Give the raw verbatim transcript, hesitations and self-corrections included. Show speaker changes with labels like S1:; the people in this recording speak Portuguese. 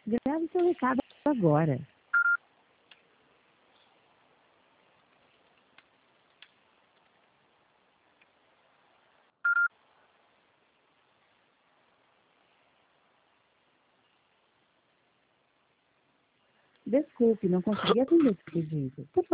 S1: Grave seu recado agora. Desculpe, não consegui atender esse pedido. Por